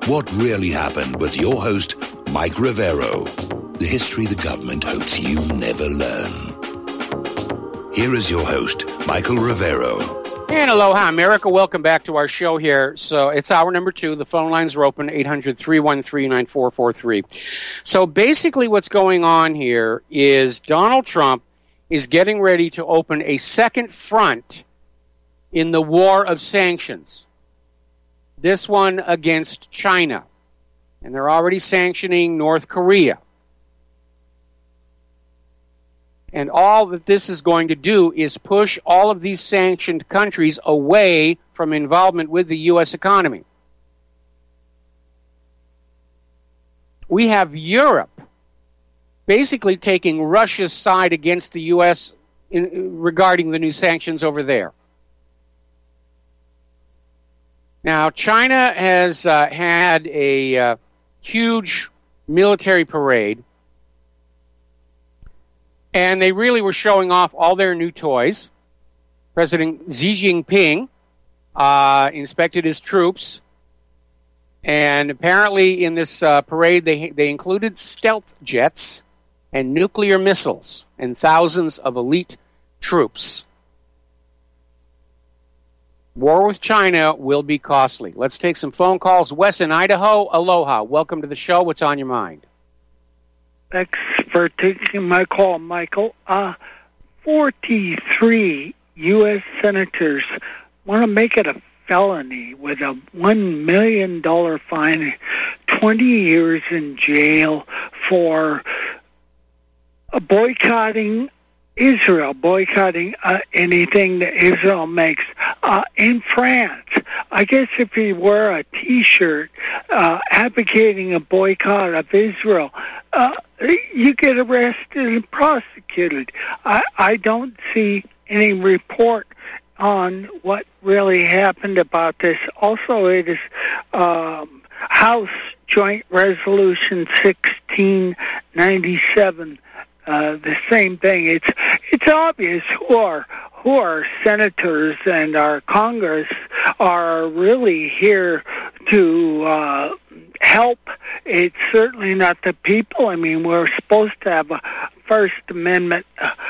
What Really Happened with your host, Mike Rivero. The history the government hopes you never learn. Here is your host, Michael Rivero. And aloha, America. Welcome back to our show here. So it's hour number 2. The phone lines are open, 800-313-9443. So basically what's going on here is Donald Trump is getting ready to open a second front in the war of sanctions. This one against China. And they're already sanctioning North Korea. And all that this is going to do is push all of these sanctioned countries away from involvement with the U.S. economy. We have Europe basically taking Russia's side against the U.S. regarding the new sanctions over there. Now, China has had a huge military parade, and they really were showing off all their new toys. President Xi Jinping inspected his troops, and apparently in this parade they included stealth jets and nuclear missiles and thousands of elite troops. War with China will be costly. Let's take some phone calls. Wes in Idaho, aloha. Welcome to the show. What's on your mind? Thanks for taking my call, Michael. 43 U.S. senators want to make it a felony with a $1 million fine, 20 years in jail for boycotting Israel, boycotting anything that Israel makes. In France, I guess if you wear a T-shirt advocating a boycott of Israel, you get arrested and prosecuted. I don't see any report on what really happened about this. Also, it is House Joint Resolution 1697. The same thing. It's obvious who our senators and our Congress are really here to help. It's certainly not the people. I mean, we're supposed to have a First Amendment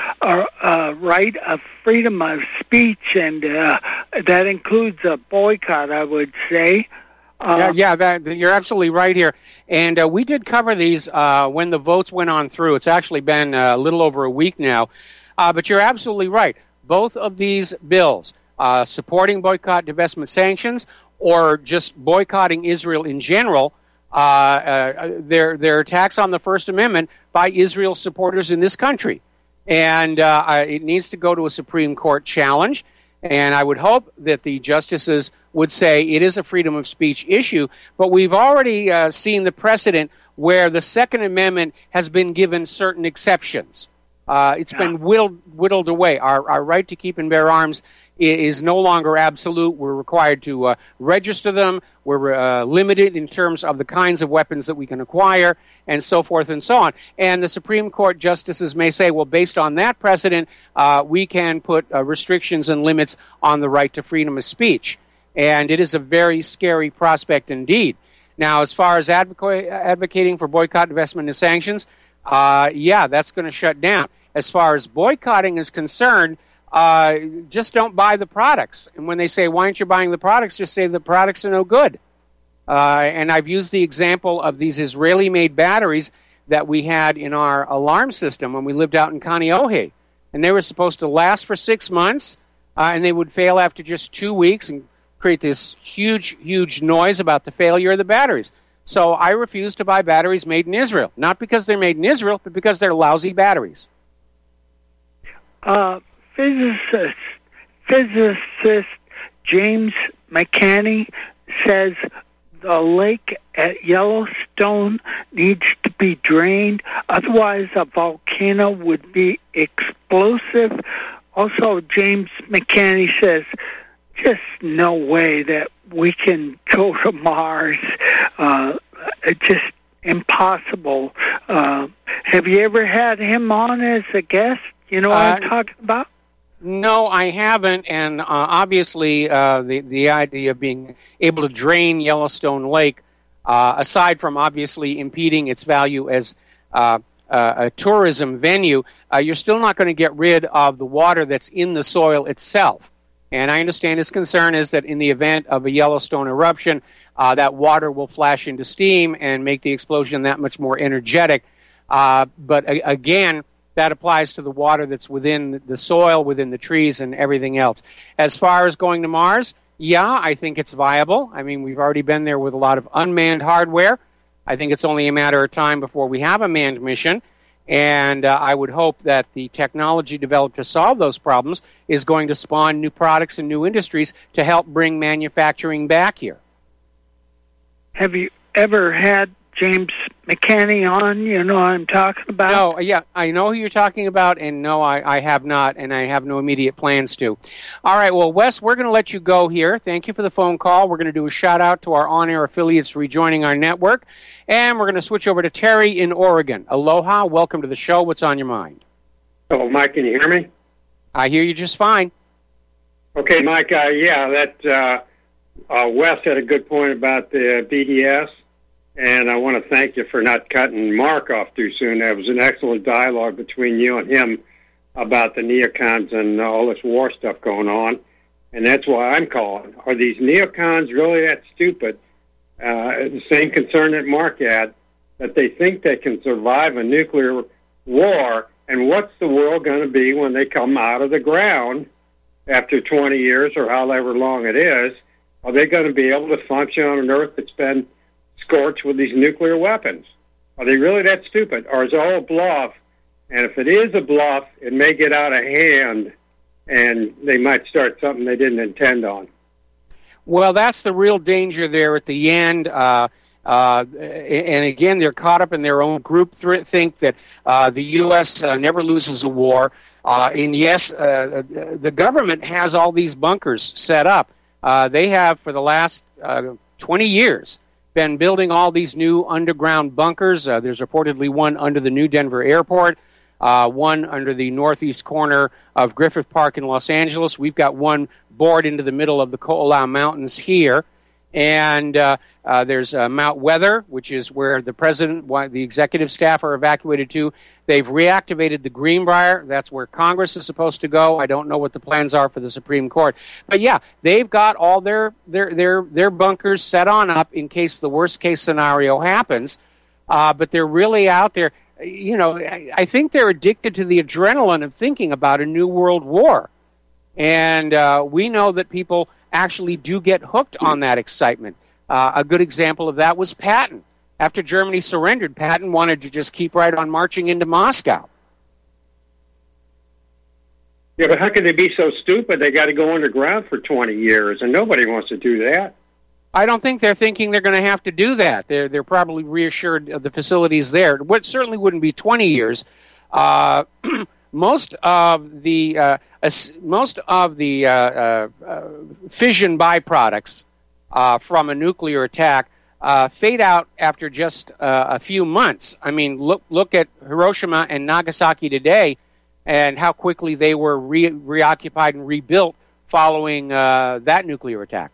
right of freedom of speech, and that includes a boycott, I would say. You're absolutely right here. And we did cover these when the votes went on through. It's actually been a little over a week now. But you're absolutely right. Both of these bills, supporting boycott, divestment, sanctions, or just boycotting Israel in general, they're attacks on the First Amendment by Israel supporters in this country. And it needs to go to a Supreme Court challenge. And I would hope that the justices would say it is a freedom of speech issue, but we've already seen the precedent where the Second Amendment has been given certain exceptions. It's been whittled away. Our right to keep and bear arms is no longer absolute. We're required to register them. We're limited in terms of the kinds of weapons that we can acquire, and so forth and so on. And the Supreme Court justices may say, well, based on that precedent, we can put restrictions and limits on the right to freedom of speech. And it is a very scary prospect indeed. Now, as far as advocating for boycott, divestment, and sanctions, that's going to shut down. As far as boycotting is concerned, just don't buy the products. And when they say, why aren't you buying the products, just say the products are no good. And I've used the example of these Israeli-made batteries that we had in our alarm system when we lived out in Kaneohe. And they were supposed to last for 6 months, and they would fail after just 2 weeks and create this huge, huge noise about the failure of the batteries. So I refuse to buy batteries made in Israel. Not because they're made in Israel, but because they're lousy batteries. Physicist James McCanney says the lake at Yellowstone needs to be drained, otherwise a volcano would be explosive. Also, James McCanney says just no way that we can go to Mars. It's just impossible. Have you ever had him on as a guest? You know what I'm talking about? No, I haven't, and obviously the idea of being able to drain Yellowstone Lake aside from obviously impeding its value as a tourism venue, you're still not going to get rid of the water that's in the soil itself. And I understand his concern is that in the event of a Yellowstone eruption, that water will flash into steam and make the explosion that much more energetic. But again, that applies to the water that's within the soil, within the trees, and everything else. As far as going to Mars, yeah, I think it's viable. I mean, we've already been there with a lot of unmanned hardware. I think it's only a matter of time before we have a manned mission. And I would hope that the technology developed to solve those problems is going to spawn new products and new industries to help bring manufacturing back here. Have you ever had James McCanney on? You know what I'm talking about? No, yeah, I know who you're talking about, and no, I have not, and I have no immediate plans to. All right, well, Wes, we're going to let you go here. Thank you for the phone call. We're going to do a shout-out to our on-air affiliates rejoining our network, and we're going to switch over to Terry in Oregon. Aloha, welcome to the show. What's on your mind? Oh, Mike, can you hear me? I hear you just fine. Okay, Mike, Wes had a good point about the BDS. And I want to thank you for not cutting Mark off too soon. That was an excellent dialogue between you and him about the neocons and all this war stuff going on. And that's why I'm calling. Are these neocons really that stupid? The same concern that Mark had, that they think they can survive a nuclear war. And what's the world going to be when they come out of the ground after 20 years or however long it is? Are they going to be able to function on an Earth that's been scorched with these nuclear weapons? Are they really that stupid, or is it all a bluff? And if it is a bluff, it may get out of hand, and they might start something they didn't intend on. Well, that's the real danger there at the end. And again, they're caught up in their own group think that the U.S. Never loses a war. And yes, the government has all these bunkers set up. They have, for the last 20 years, been building all these new underground bunkers. There's reportedly one under the new Denver airport, one under the northeast corner of Griffith Park in Los Angeles. We've got one bored into the middle of the Ko'olau Mountains here. And there's Mount Weather, which is where the president, the executive staff are evacuated to. They've reactivated the Greenbrier. That's where Congress is supposed to go. I don't know what the plans are for the Supreme Court. But yeah, they've got all their bunkers set on up in case the worst case scenario happens. But they're really out there. You know, I think they're addicted to the adrenaline of thinking about a new world war. And we know that people actually do get hooked on that excitement. A good example of that was Patton. After Germany surrendered, Patton wanted to just keep right on marching into Moscow. Yeah, but how can they be so stupid? They got to go underground for 20 years, and nobody wants to do that. I don't think they're thinking they're going to have to do that. They're probably reassured of the facilities there. What certainly wouldn't be 20 years. Most of the fission byproducts from a nuclear attack fade out after just a few months. I mean, look at Hiroshima and Nagasaki today, and how quickly they were reoccupied and rebuilt following that nuclear attack.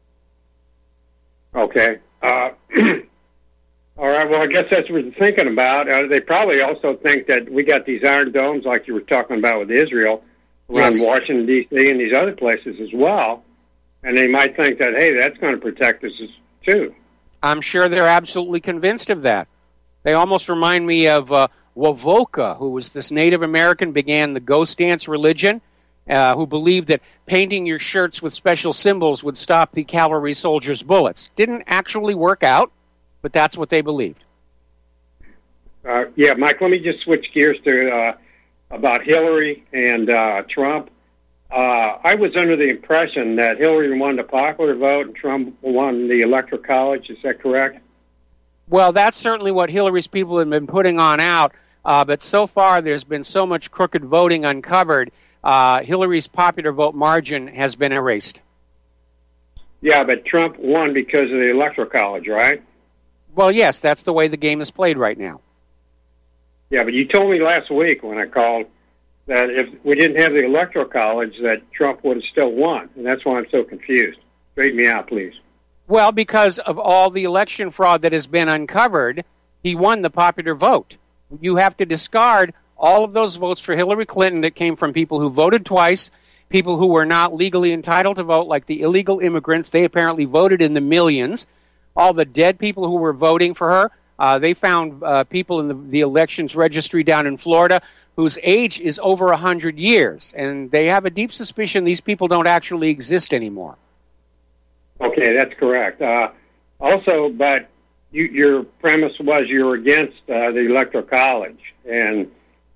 Okay. All right, well, I guess that's what they're thinking about. They probably also think that we got these iron domes like you were talking about with Israel around Washington, D.C. and these other places as well. And they might think that, hey, that's going to protect us too. I'm sure they're absolutely convinced of that. They almost remind me of Wovoka, who was this Native American, began the ghost dance religion, who believed that painting your shirts with special symbols would stop the cavalry soldiers' bullets. Didn't actually work out, but that's what they believed. Yeah, Mike, let me just switch gears to about Hillary and Trump. I was under the impression that Hillary won the popular vote and Trump won the Electoral College. Is that correct? Well, that's certainly what Hillary's people have been putting on out. But so far, there's been so much crooked voting uncovered. Hillary's popular vote margin has been erased. Yeah, but Trump won because of the Electoral College, right? Well, yes, that's the way the game is played right now. Yeah, but you told me last week when I called that if we didn't have the Electoral College, that Trump would have still won, and that's why I'm so confused. Straighten me out, please. Well, because of all the election fraud that has been uncovered, he won the popular vote. You have to discard all of those votes for Hillary Clinton that came from people who voted twice, people who were not legally entitled to vote, like the illegal immigrants. They apparently voted in the millions. All the dead people who were voting for her, they found people in the elections registry down in Florida whose age is over 100 years, and they have a deep suspicion these people don't actually exist anymore. Okay, that's correct. Also, but your premise was you were against the Electoral College, and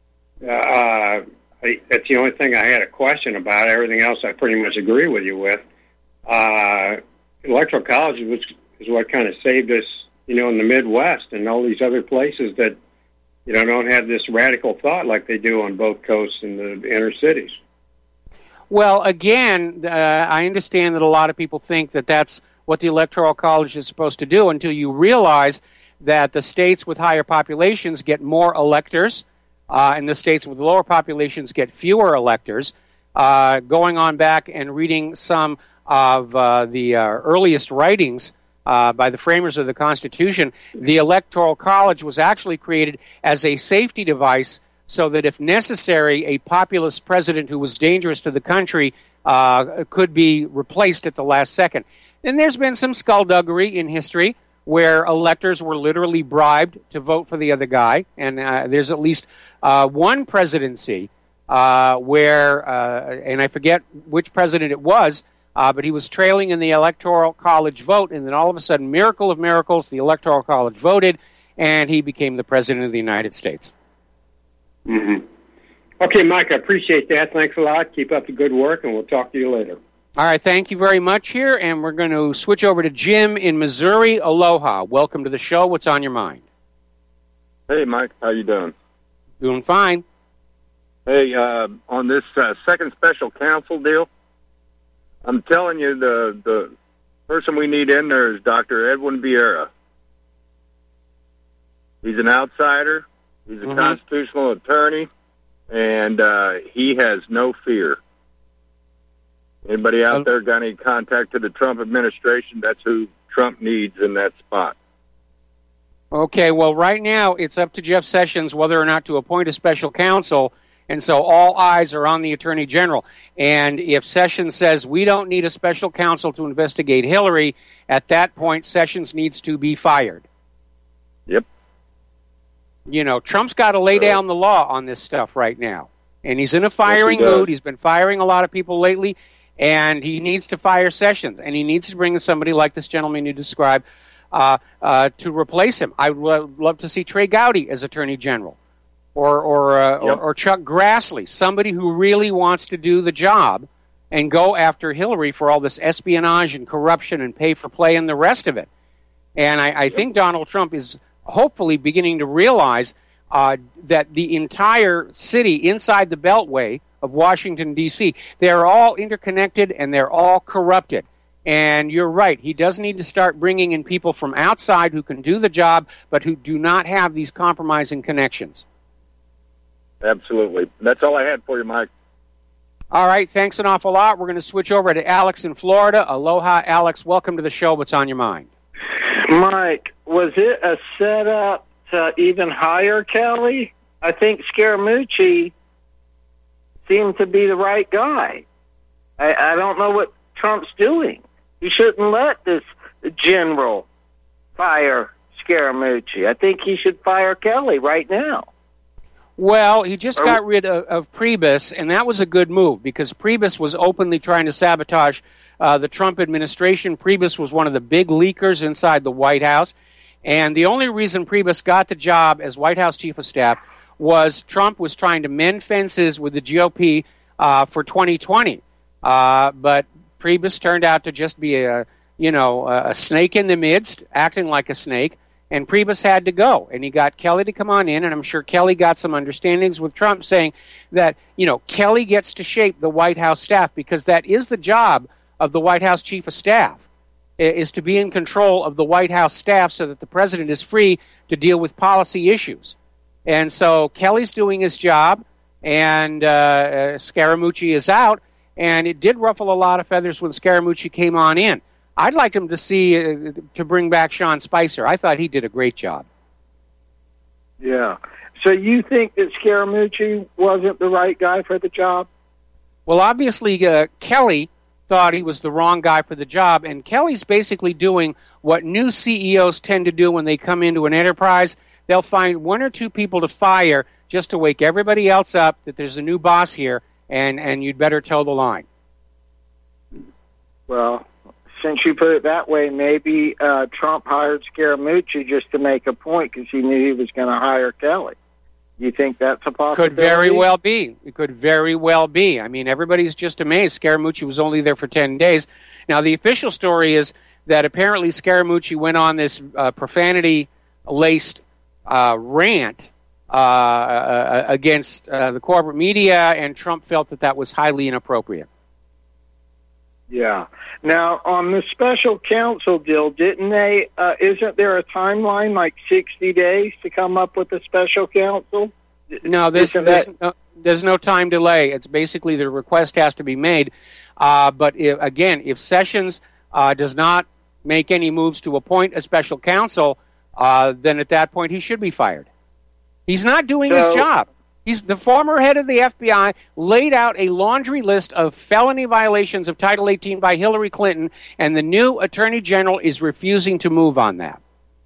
that's the only thing I had a question about. Everything else I pretty much agree with you with. Electoral College is what kind of saved us, in the Midwest and all these other places that, don't have this radical thought like they do on both coasts and the inner cities. Well, again, I understand that a lot of people think that that's what the Electoral College is supposed to do until you realize that the states with higher populations get more electors, and the states with lower populations get fewer electors. Going on back and reading some of the earliest writings by the framers of the Constitution, the Electoral College was actually created as a safety device so that if necessary, a populist president who was dangerous to the country could be replaced at the last second. And there's been some skullduggery in history where electors were literally bribed to vote for the other guy. And there's at least one presidency where, and I forget which president it was, but he was trailing in the Electoral College vote, and then all of a sudden, miracle of miracles, the Electoral College voted, and he became the President of the United States. Mm-hmm. Okay, Mike, I appreciate that. Thanks a lot. Keep up the good work, and we'll talk to you later. All right, thank you very much here, and we're going to switch over to Jim in Missouri. Aloha. Welcome to the show. What's on your mind? Hey, Mike. How you doing? Doing fine. Hey, on this second special counsel deal, I'm telling you, the person we need in there is Dr. Edwin Vieira. He's an outsider. He's a constitutional attorney, and he has no fear. Anybody out there got any contact to the Trump administration? That's who Trump needs in that spot. Okay, well, right now it's up to Jeff Sessions whether or not to appoint a special counsel, and so all eyes are on the Attorney General. And if Sessions says we don't need a special counsel to investigate Hillary, at that point Sessions needs to be fired. Yep. Trump's got to lay down the law on this stuff right now. And he's in a firing mood. He's been firing a lot of people lately, and he needs to fire Sessions. And he needs to bring in somebody like this gentleman you described to replace him. I would love to see Trey Gowdy as Attorney General. Or Chuck Grassley, somebody who really wants to do the job and go after Hillary for all this espionage and corruption and pay for play and the rest of it. And I think Donald Trump is hopefully beginning to realize that the entire city inside the Beltway of Washington, D.C., they're all interconnected and they're all corrupted. And you're right, he does need to start bringing in people from outside who can do the job but who do not have these compromising connections. Absolutely. That's all I had for you, Mike. All right, thanks an awful lot. We're going to switch over to Alex in Florida. Aloha, Alex. Welcome to the show. What's on your mind? Mike, was it a setup to even hire Kelly? I think Scaramucci seemed to be the right guy. I don't know what Trump's doing. He shouldn't let this general fire Scaramucci. I think he should fire Kelly right now. Well, he just got rid of Priebus, and that was a good move because Priebus was openly trying to sabotage the Trump administration. Priebus was one of the big leakers inside the White House, and the only reason Priebus got the job as White House chief of staff was Trump was trying to mend fences with the GOP for 2020. But Priebus turned out to just be a snake in the midst, acting like a snake. And Priebus had to go, and he got Kelly to come on in, and I'm sure Kelly got some understandings with Trump saying that, Kelly gets to shape the White House staff because that is the job of the White House chief of staff, is to be in control of the White House staff so that the president is free to deal with policy issues. And so Kelly's doing his job, and Scaramucci is out, and it did ruffle a lot of feathers when Scaramucci came on in. I'd like him to see to bring back Sean Spicer. I thought he did a great job. Yeah. So you think that Scaramucci wasn't the right guy for the job? Well, obviously, Kelly thought he was the wrong guy for the job, and Kelly's basically doing what new CEOs tend to do when they come into an enterprise. They'll find one or two people to fire just to wake everybody else up that there's a new boss here, and you'd better toe the line. Well, since you put it that way, maybe Trump hired Scaramucci just to make a point because he knew he was going to hire Kelly. You think that's a possibility? Could very well be. It could very well be. I mean, everybody's just amazed. Scaramucci was only there for 10 days. Now, the official story is that apparently Scaramucci went on this profanity-laced rant against the corporate media, and Trump felt that was highly inappropriate. Yeah. Now, on the special counsel deal, didn't they, isn't there a timeline, like 60 days to come up with a special counsel? No, there's no time delay. It's basically the request has to be made. But if Sessions does not make any moves to appoint a special counsel, then at that point he should be fired. He's not doing his job. He's the former head of the FBI, laid out a laundry list of felony violations of Title 18 by Hillary Clinton, and the new Attorney General is refusing to move on that.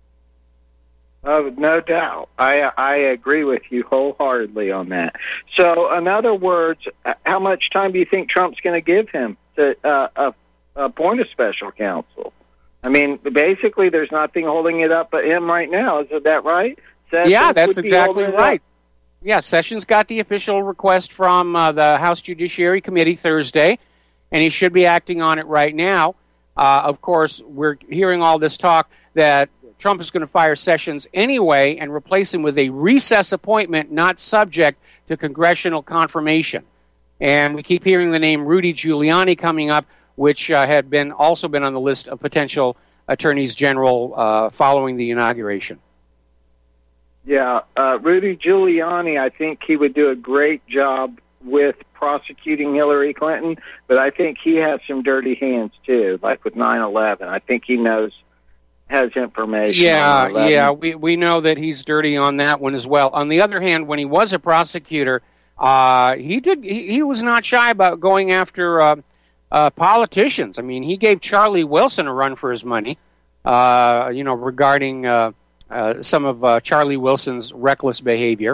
No doubt. I agree with you wholeheartedly on that. So, in other words, how much time do you think Trump's going to give him to appoint a special counsel? I mean, basically, there's nothing holding it up but him right now. Is that right? Yeah, that's exactly right. Yeah, Sessions got the official request from the House Judiciary Committee Thursday, and he should be acting on it right now. Of course, we're hearing all this talk that Trump is going to fire Sessions anyway and replace him with a recess appointment not subject to congressional confirmation. And we keep hearing the name Rudy Giuliani coming up, which had also been on the list of potential attorneys general following the inauguration. Yeah, Rudy Giuliani, I think he would do a great job with prosecuting Hillary Clinton, but I think he has some dirty hands, too, like with 9/11. I think he has information on 9/11. Yeah, we know that he's dirty on that one as well. On the other hand, when he was a prosecutor, he was not shy about going after politicians. I mean, he gave Charlie Wilson a run for his money, regarding some of Charlie Wilson's reckless behavior.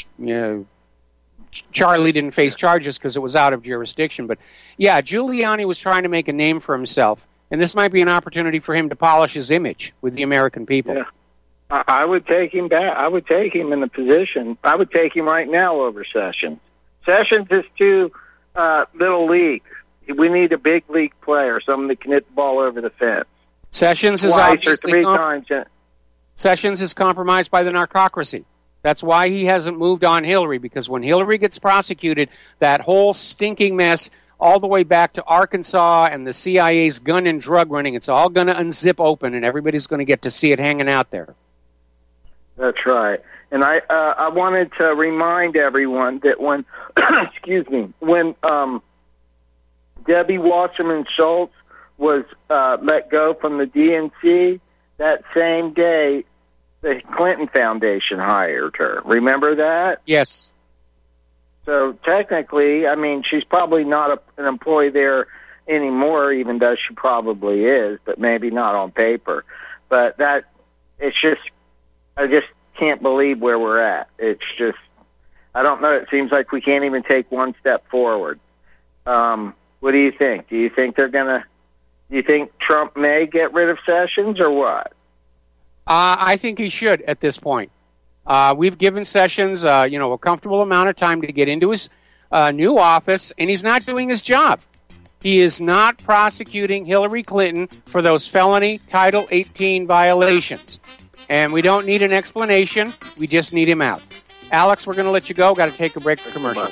Charlie didn't face charges because it was out of jurisdiction. But, yeah, Giuliani was trying to make a name for himself, and this might be an opportunity for him to polish his image with the American people. Yeah. I would take him back. I would take him in the position. I would take him right now over Sessions. Sessions is too little league. We need a big league player, someone that can hit the ball over the fence. Sessions is twice or three times. Sessions is compromised by the narcocracy. That's why he hasn't moved on Hillary, because when Hillary gets prosecuted, that whole stinking mess all the way back to Arkansas and the CIA's gun and drug running, it's all going to unzip open, and everybody's going to get to see it hanging out there. That's right. And I wanted to remind everyone that when, when Debbie Wasserman Schultz was let go from the DNC, that same day, the Clinton Foundation hired her. Remember that? Yes. So technically, I mean, she's probably not an employee there anymore, even though she probably is, but maybe not on paper. But I just can't believe where we're at. It's just, I don't know. It seems like we can't even take one step forward. What do you think? Do you think Trump may get rid of Sessions or what? I think he should at this point. We've given Sessions, a comfortable amount of time to get into his new office, and he's not doing his job. He is not prosecuting Hillary Clinton for those felony Title 18 violations. And we don't need an explanation. We just need him out. Alex, we're going to let you go. Got to take a break for commercials.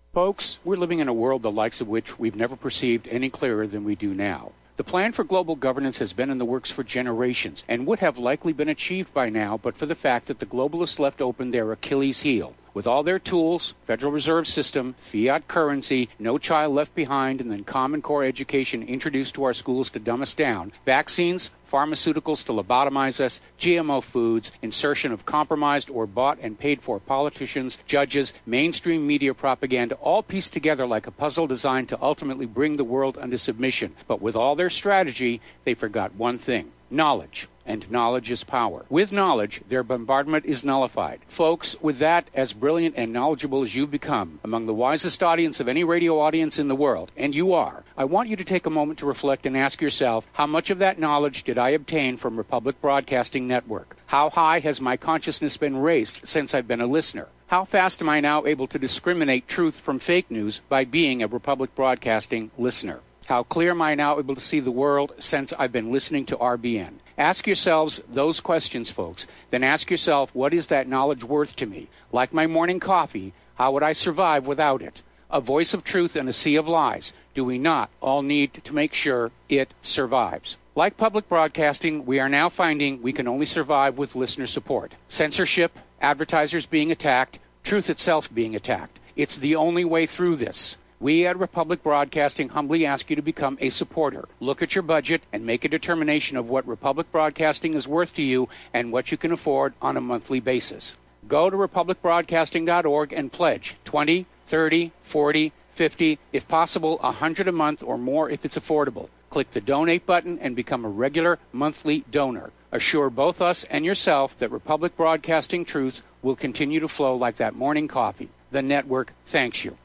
Folks, we're living in a world the likes of which we've never perceived any clearer than we do now. The plan for global governance has been in the works for generations and would have likely been achieved by now but for the fact that the globalists left open their Achilles heel. With all their tools, Federal Reserve System, fiat currency, no child left behind, and then Common Core education introduced to our schools to dumb us down, vaccines, pharmaceuticals to lobotomize us, GMO foods, insertion of compromised or bought and paid for politicians, judges, mainstream media propaganda, all pieced together like a puzzle designed to ultimately bring the world under submission. But with all their strategy, they forgot one thing: knowledge. And knowledge is power. With knowledge, their bombardment is nullified. Folks, with that, as brilliant and knowledgeable as you've become, among the wisest audience of any radio audience in the world, and you are, I want you to take a moment to reflect and ask yourself, how much of that knowledge did I obtain from Republic Broadcasting Network? How high has my consciousness been raised since I've been a listener? How fast am I now able to discriminate truth from fake news by being a Republic Broadcasting listener? How clear am I now able to see the world since I've been listening to RBN? Ask yourselves those questions, folks. Then ask yourself, what is that knowledge worth to me? Like my morning coffee, how would I survive without it? A voice of truth in a sea of lies. Do we not all need to make sure it survives? Like public broadcasting, we are now finding we can only survive with listener support. Censorship, advertisers being attacked, truth itself being attacked. It's the only way through this. We at Republic Broadcasting humbly ask you to become a supporter. Look at your budget and make a determination of what Republic Broadcasting is worth to you and what you can afford on a monthly basis. Go to republicbroadcasting.org and pledge $20, $30, $40, $50, if possible, $100 a month or more if it's affordable. Click the donate button and become a regular monthly donor. Assure both us and yourself that Republic Broadcasting truth will continue to flow like that morning coffee. The network thanks you.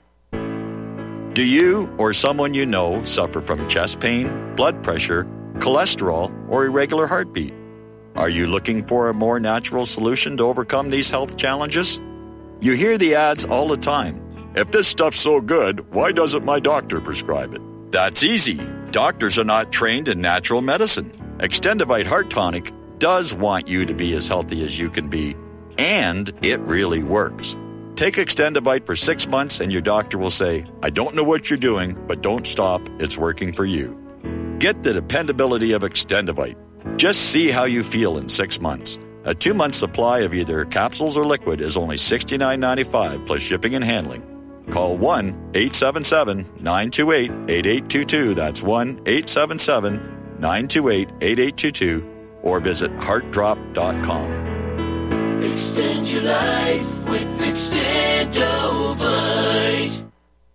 Do you or someone you know suffer from chest pain, blood pressure, cholesterol, or irregular heartbeat? Are you looking for a more natural solution to overcome these health challenges? You hear the ads all the time. If this stuff's so good, why doesn't my doctor prescribe it? That's easy. Doctors are not trained in natural medicine. Extendivite Heart Tonic does want you to be as healthy as you can be, and it really works. Take Extendivite for 6 months and your doctor will say, I don't know what you're doing, but don't stop. It's working for you. Get the dependability of Extendivite. Just see how you feel in 6 months. A 2-month supply of either capsules or liquid is only $69.95 plus shipping and handling. Call 1-877-928-8822. That's 1-877-928-8822 or visit heartdrop.com. Extend your life with Extendovite.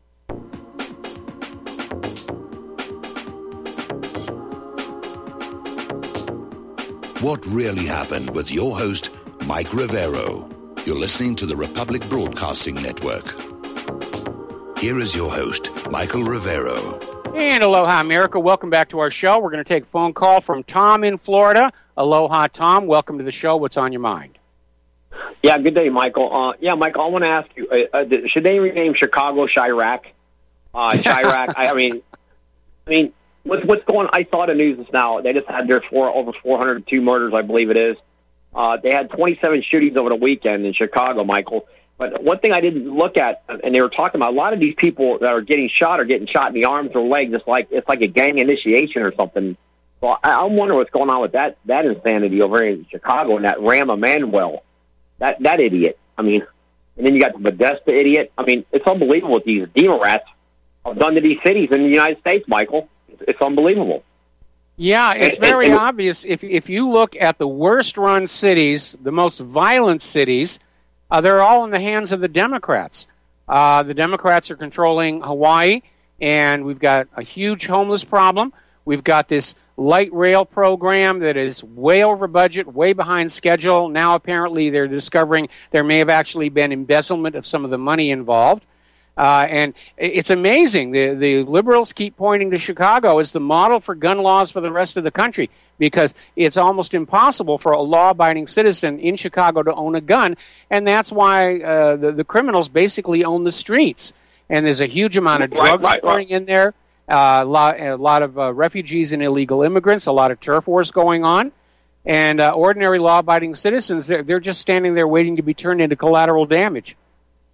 What really happened with your host, Mike Rivero. You're listening to the Republic Broadcasting Network. Here is your host, Michael Rivero. And aloha, America. Welcome back to our show. We're going to take a phone call from Tom in Florida. Aloha, Tom. Welcome to the show. What's on your mind? Yeah, good day, Michael. Michael, I want to ask you, should they rename Chicago Chirac? Chirac, I mean, what's going on? I saw the news just now. They just had their over 402 murders, I believe it is. They had 27 shootings over the weekend in Chicago, Michael. But one thing I didn't look at, and they were talking about, a lot of these people that are getting shot in the arms or legs. It's like a gang initiation or something. So I'm wondering what's going on with that insanity over here in Chicago and that Rahm Emanuel. That idiot. I mean, and then you got the Podesta idiot. I mean, it's unbelievable what these Democrats have done to these cities in the United States, Michael. It's unbelievable. Yeah, it's very obvious. If you look at the worst-run cities, the most violent cities, they're all in the hands of the Democrats. The Democrats are controlling Hawaii, and we've got a huge homeless problem. We've got this light rail program that is way over budget, way behind schedule. Now apparently they're discovering there may have actually been embezzlement of some of the money involved. And it's amazing. The liberals keep pointing to Chicago as the model for gun laws for the rest of the country because it's almost impossible for a law-abiding citizen in Chicago to own a gun, and that's why the criminals basically own the streets. And there's a huge amount of drugs pouring in there. A lot of refugees and illegal immigrants, a lot of turf wars going on, and ordinary law-abiding citizens, they're just standing there waiting to be turned into collateral damage.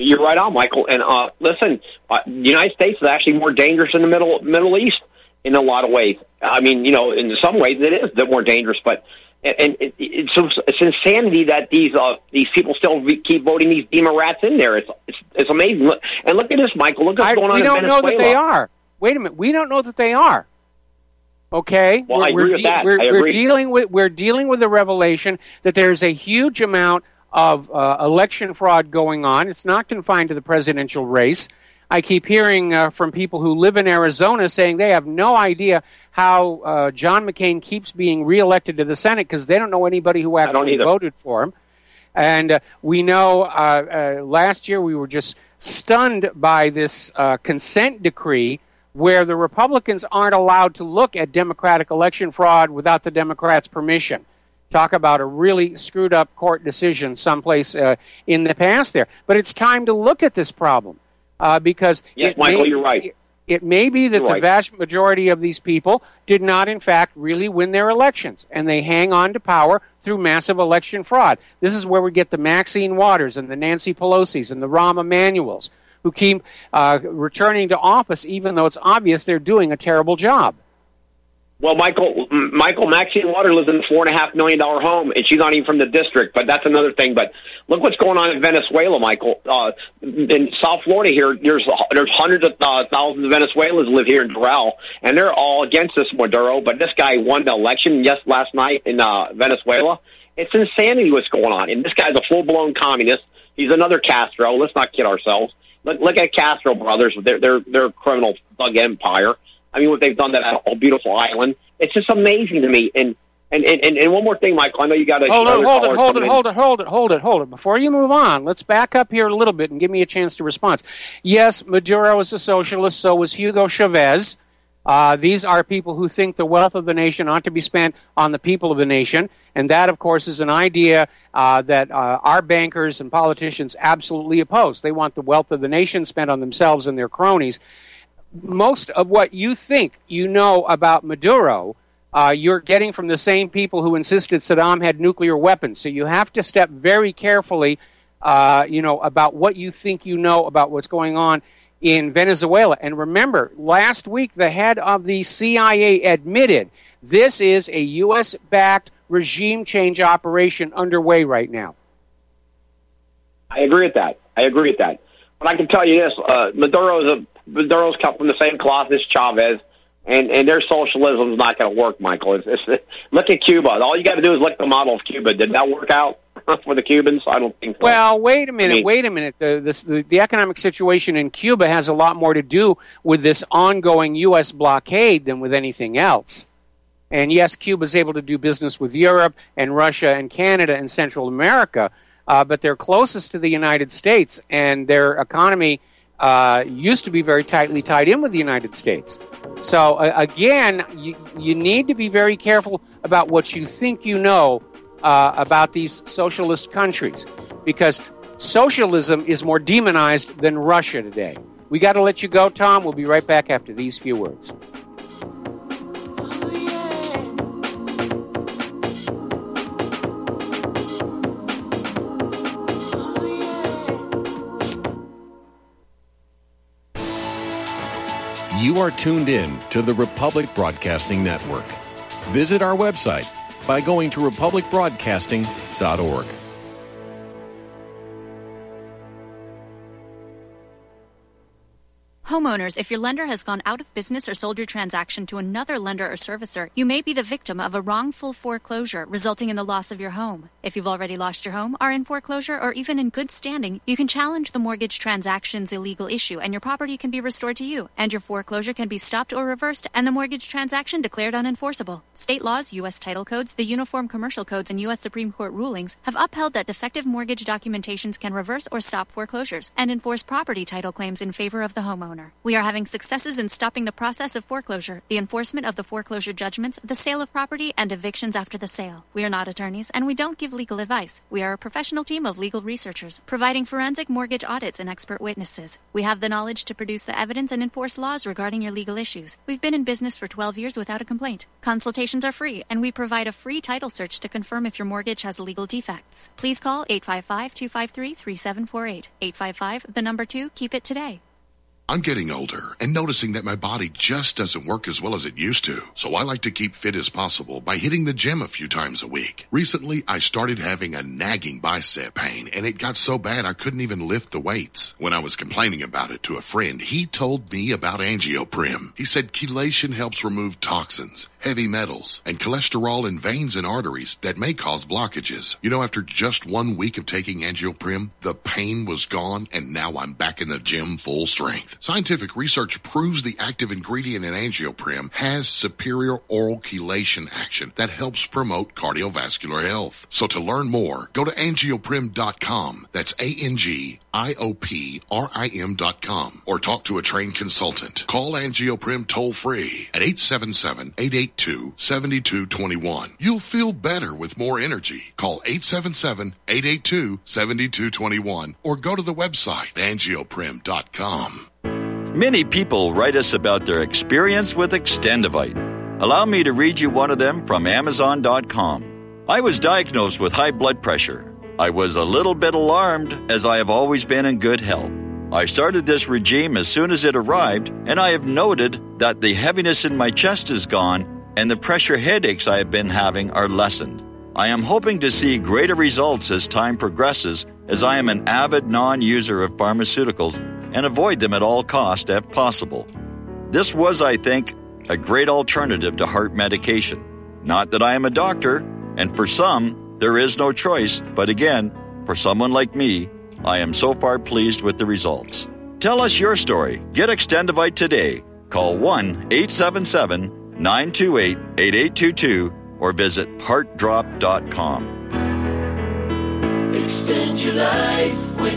You're right on, Michael. And listen, the United States is actually more dangerous in the Middle East in a lot of ways. I mean, in some ways it is more dangerous, but it's insanity that these people still keep voting these demon rats in there. It's amazing. And look at this, Michael. Look what's going on in Venezuela. We don't know that they are. Wait a minute. We don't know that they are. Okay, well, I agree with that. We're dealing with the revelation that there's a huge amount of election fraud going on. It's not confined to the presidential race. I keep hearing from people who live in Arizona saying they have no idea how John McCain keeps being reelected to the Senate because they don't know anybody who actually voted for him. And we know last year we were just stunned by this consent decree where the Republicans aren't allowed to look at Democratic election fraud without the Democrats' permission. Talk about a really screwed up court decision someplace in the past there. But it's time to look at this problem because yes, Michael, you're right. It may be that the vast majority of these people did not, in fact, really win their elections, and they hang on to power through massive election fraud. This is where we get the Maxine Waters and the Nancy Pelosi's and the Rahm Emanuels, who keep returning to office even though it's obvious they're doing a terrible job. Well, Michael, Maxine Waters lives in a $4.5 million home, and she's not even from the district, but that's another thing. But look what's going on in Venezuela, Michael. In South Florida here, there's hundreds of thousands of Venezuelans live here in Doral, and they're all against this Maduro, but this guy won the election last night in Venezuela. It's insanity what's going on, and this guy's a full-blown communist. He's another Castro. Let's not kid ourselves. Look at Castro brothers. They're a criminal thug empire. I mean, what they've done to that beautiful island. It's just amazing to me. And one more thing, Michael. I know you got to hold it. Before you move on, let's back up here a little bit and give me a chance to respond. Yes, Maduro is a socialist. So was Hugo Chavez. These are people who think the wealth of the nation ought to be spent on the people of the nation. And that, of course, is an idea that our bankers and politicians absolutely oppose. They want the wealth of the nation spent on themselves and their cronies. Most of what you think you know about Maduro, you're getting from the same people who insisted Saddam had nuclear weapons. So you have to step very carefully, about what you think you know about what's going on in Venezuela. And remember, last week the head of the CIA admitted this is a U.S.-backed regime change operation underway right now. I agree with that. But I can tell you this, Maduro's cut from the same cloth as Chavez, and their socialism is not going to work, Michael. Look at Cuba. All you got to do is look at the model of Cuba. Did that work out for the Cubans? I don't think so. Well, wait a minute. The economic situation in Cuba has a lot more to do with this ongoing U.S. blockade than with anything else. And yes, Cuba's able to do business with Europe and Russia and Canada and Central America, but they're closest to the United States, and their economy used to be very tightly tied in with the United States. So, again, you need to be very careful about what you think you know about these socialist countries, because socialism is more demonized than Russia today. We got to let you go, Tom. We'll be right back after these few words. You are tuned in to the Republic Broadcasting Network. Visit our website by going to republicbroadcasting.org. Homeowners, if your lender has gone out of business or sold your transaction to another lender or servicer, you may be the victim of a wrongful foreclosure resulting in the loss of your home. If you've already lost your home, are in foreclosure, or even in good standing, you can challenge the mortgage transaction's illegal issue and your property can be restored to you, and your foreclosure can be stopped or reversed and the mortgage transaction declared unenforceable. State laws, U.S. title codes, the Uniform Commercial Codes, and U.S. Supreme Court rulings have upheld that defective mortgage documentations can reverse or stop foreclosures and enforce property title claims in favor of the homeowner. homeowner. We are having successes in stopping the process of foreclosure, the enforcement of the foreclosure judgments, the sale of property, and evictions after the sale. We are not attorneys, and we don't give legal advice. We are a professional team of legal researchers, providing forensic mortgage audits and expert witnesses. We have the knowledge to produce the evidence and enforce laws regarding your legal issues. We've been in business for 12 years without a complaint. Consultations are free, and we provide a free title search to confirm if your mortgage has legal defects. Please call 855-253-3748. 855, the number 2, keep it today. I'm getting older and noticing that my body just doesn't work as well as it used to. So I like to keep fit as possible by hitting the gym a few times a week. Recently, I started having a nagging bicep pain, and it got so bad I couldn't even lift the weights. When I was complaining about it to a friend, he told me about Angioprim. He said chelation helps remove toxins, heavy metals, and cholesterol in veins and arteries that may cause blockages. You know, after just 1 week of taking Angioprim, the pain was gone, and now I'm back in the gym full strength. Scientific research proves the active ingredient in Angioprim has superior oral chelation action that helps promote cardiovascular health. So to learn more, go to angioprim.com. That's ANGIOPRIM.com. Or talk to a trained consultant. Call Angioprim toll-free at 877-882-7221. You'll feel better with more energy. Call 877-882-7221 or go to the website angioprim.com. Many people write us about their experience with Extendivite. Allow me to read you one of them from Amazon.com. I was diagnosed with high blood pressure. I was a little bit alarmed, as I have always been in good health. I started this regime as soon as it arrived, and I have noted that the heaviness in my chest is gone, and the pressure headaches I have been having are lessened. I am hoping to see greater results as time progresses, as I am an avid non-user of pharmaceuticals and avoid them at all costs if possible. This was, I think, a great alternative to heart medication. Not that I am a doctor, and for some, there is no choice, but again, for someone like me, I am so far pleased with the results. Tell us your story. Get Extendivite today. Call 1-877-928-8822 or visit heartdrop.com. Extend your life with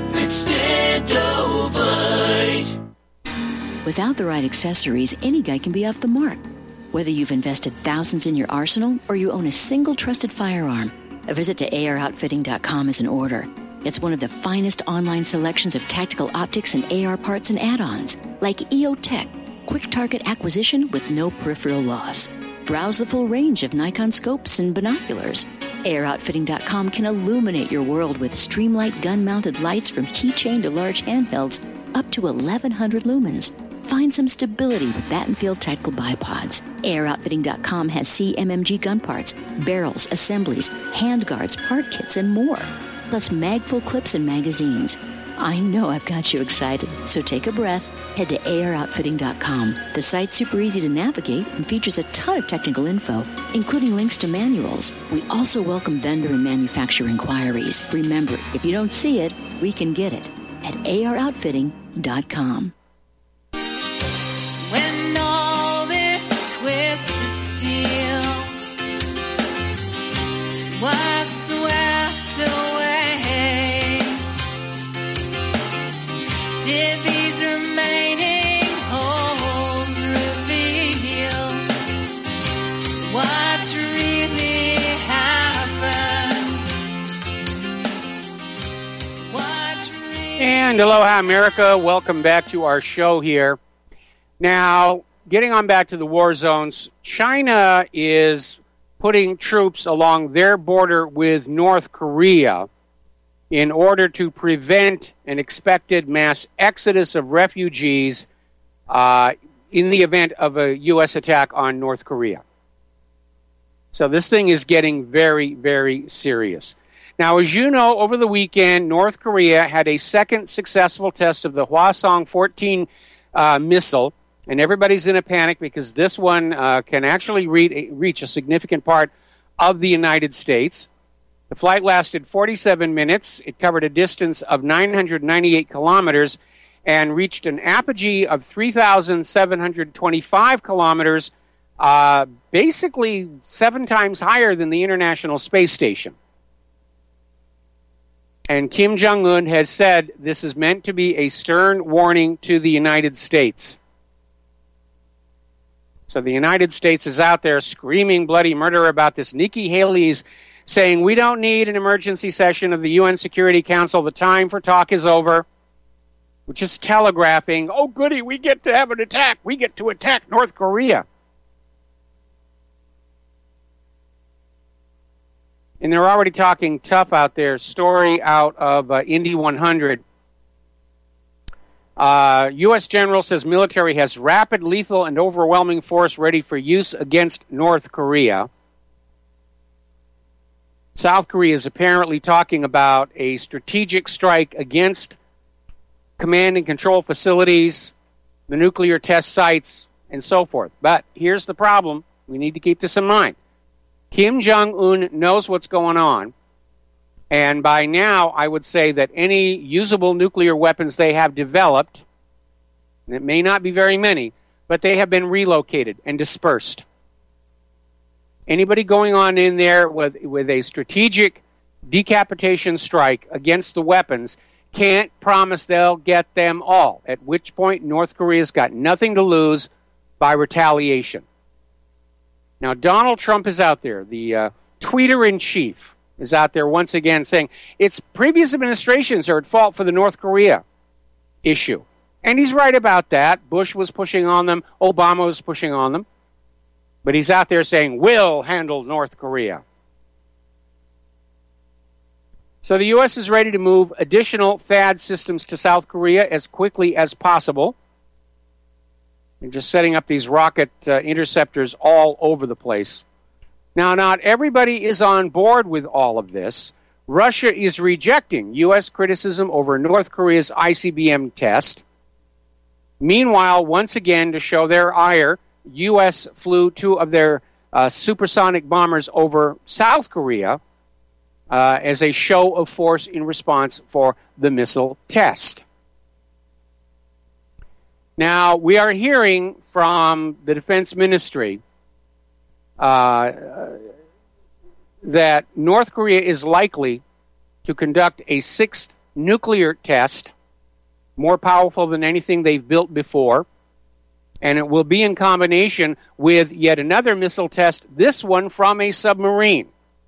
Extendovite. Without the right accessories, any guy can be off the mark. Whether you've invested thousands in your arsenal or you own a single trusted firearm, a visit to AROutfitting.com is in order. It's one of the finest online selections of tactical optics and AR parts and add-ons, like EOTech, quick target acquisition with no peripheral loss. Browse the full range of Nikon scopes and binoculars. AROutfitting.com can illuminate your world with Streamlight gun-mounted lights from keychain to large handhelds up to 1,100 lumens. Find some stability with Battenfield Tactical Bipods. AROutfitting.com has CMMG gun parts, barrels, assemblies, handguards, part kits, and more. Plus mag-full clips and magazines. I know I've got you excited, so take a breath. Head to AROutfitting.com. The site's super easy to navigate and features a ton of technical info, including links to manuals. We also welcome vendor and manufacturer inquiries. Remember, if you don't see it, we can get it at AROutfitting.com. When all this twisted steel was swept away, did these remaining holes reveal what really happened? And aloha, America. Welcome back to our show here. Now, getting on back to the war zones, China is putting troops along their border with North Korea in order to prevent an expected mass exodus of refugees in the event of a U.S. attack on North Korea. So this thing is getting very, very serious. Now, as you know, over the weekend, North Korea had a second successful test of the Hwasong-14 missile, and everybody's in a panic because this one can actually reach a significant part of the United States. The flight lasted 47 minutes. It covered a distance of 998 kilometers and reached an apogee of 3,725 kilometers, basically 7 times higher than the International Space Station. And Kim Jong-un has said this is meant to be a stern warning to the United States. So the United States is out there screaming bloody murder about this. Nikki Haley's saying we don't need an emergency session of the UN Security Council. The time for talk is over. Which is telegraphing, oh goody, we get to have an attack. We get to attack North Korea. And they're already talking tough out there. Story out of Indy 100. U.S. general says military has rapid, lethal, and overwhelming force ready for use against North Korea. South Korea is apparently talking about a strategic strike against command and control facilities, the nuclear test sites, and so forth. But here's the problem. We need to keep this in mind. Kim Jong-un knows what's going on. And by now, I would say that any usable nuclear weapons they have developed, and it may not be very many, but they have been relocated and dispersed. Anybody going on in there with a strategic decapitation strike against the weapons can't promise they'll get them all, at which point North Korea's got nothing to lose by retaliation. Now, Donald Trump is out there. The tweeter-in-chief is out there once again saying it's previous administrations are at fault for the North Korea issue. And he's right about that. Bush was pushing on them. Obama was pushing on them. But he's out there saying, we'll handle North Korea. So the U.S. is ready to move additional THAAD systems to South Korea as quickly as possible. They're just setting up these rocket interceptors all over the place. Now, not everybody is on board with all of this. Russia is rejecting U.S. criticism over North Korea's ICBM test. Meanwhile, once again, to show their ire, U.S. flew 2 of their supersonic bombers over South Korea as a show of force in response for the missile test. Now, we are hearing from the Defense Ministry that North Korea is likely to conduct a 6th nuclear test, more powerful than anything they've built before, and it will be in combination with yet another missile test, this one from a submarine.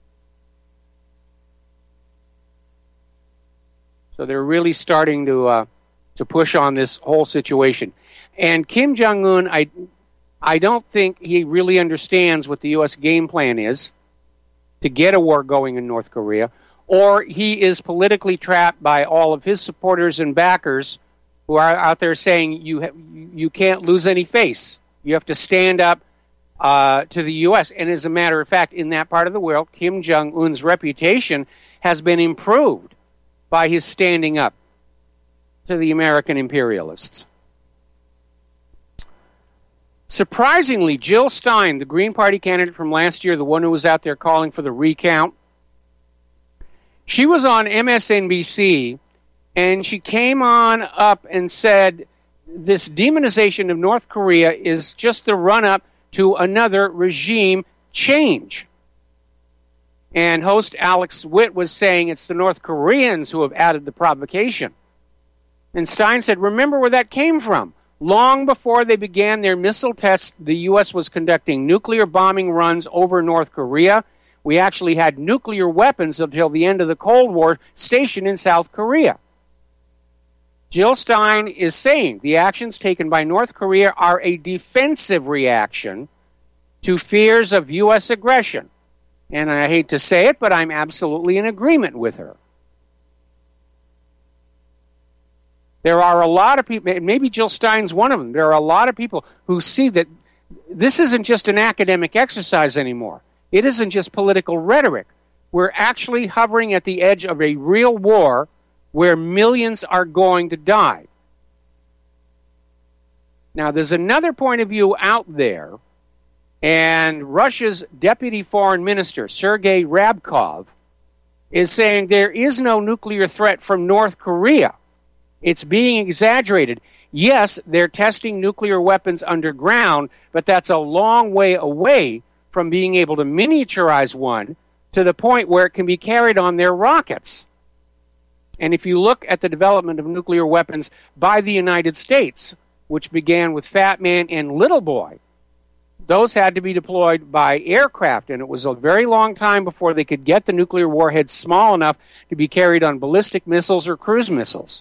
So they're really starting to push on this whole situation. And Kim Jong-un, I don't think he really understands what the U.S. game plan is to get a war going in North Korea, or he is politically trapped by all of his supporters and backers who are out there saying you can't lose any face. You have to stand up to the U.S. And as a matter of fact, in that part of the world, Kim Jong-un's reputation has been improved by his standing up to the American imperialists. Surprisingly, Jill Stein, the Green Party candidate from last year, the one who was out there calling for the recount, she was on MSNBC, and she came on up and said this demonization of North Korea is just the run-up to another regime change. And host Alex Witt was saying it's the North Koreans who have added the provocation. And Stein said, remember where that came from. Long before they began their missile tests, the U.S. was conducting nuclear bombing runs over North Korea. We actually had nuclear weapons until the end of the Cold War stationed in South Korea. Jill Stein is saying the actions taken by North Korea are a defensive reaction to fears of U.S. aggression. And I hate to say it, but I'm absolutely in agreement with her. There are a lot of people, maybe Jill Stein's one of them, there are a lot of people who see that this isn't just an academic exercise anymore. It isn't just political rhetoric. We're actually hovering at the edge of a real war where millions are going to die. Now, there's another point of view out there, and Russia's deputy foreign minister, Sergei Ryabkov, is saying there is no nuclear threat from North Korea. It's being exaggerated. Yes, they're testing nuclear weapons underground, but that's a long way away from being able to miniaturize one to the point where it can be carried on their rockets. And if you look at the development of nuclear weapons by the United States, which began with Fat Man and Little Boy, those had to be deployed by aircraft, and it was a very long time before they could get the nuclear warheads small enough to be carried on ballistic missiles or cruise missiles.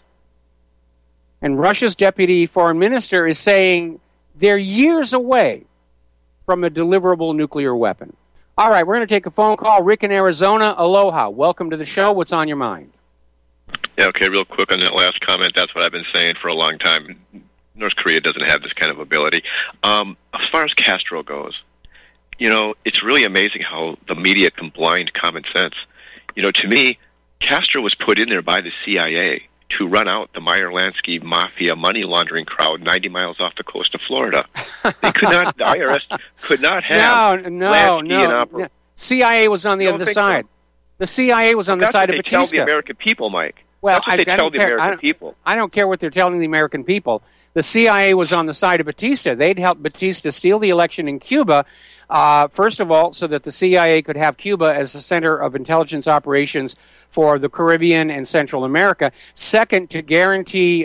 And Russia's deputy foreign minister is saying they're years away from a deliverable nuclear weapon. All right, we're going to take a phone call. Rick in Arizona, aloha. Welcome to the show. What's on your mind? Yeah, okay, real quick on that last comment. That's what I've been saying for a long time. North Korea doesn't have this kind of ability. As far as Castro goes, it's really amazing how the media can blind common sense. To me, Castro was put in there by the CIA to run out the Meyer Lansky mafia money laundering crowd 90 miles off the coast of Florida. They could not, the IRS could not have Lansky in operation. CIA was on the other side. So? The CIA was on the side of Batista. Tell the American people, Mike. Well, I don't care what they're telling the American people. The CIA was on the side of Batista. They'd helped Batista steal the election in Cuba, first of all, so that the CIA could have Cuba as the center of intelligence operations for the Caribbean and Central America. Second, to guarantee